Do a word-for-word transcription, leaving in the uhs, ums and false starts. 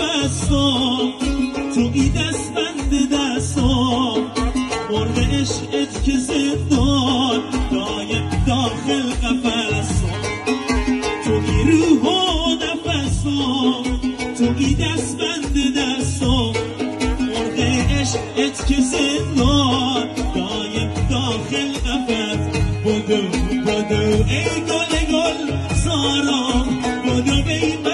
نفسا توی دست بند دستا مرغ عشقت که زندان دایم داخل قفسا توی روح و نفسا توی دست بند دستا مرغ عشقت که زندان دایم داخل قفس بدو بدو ای گل گل سارا بدو بی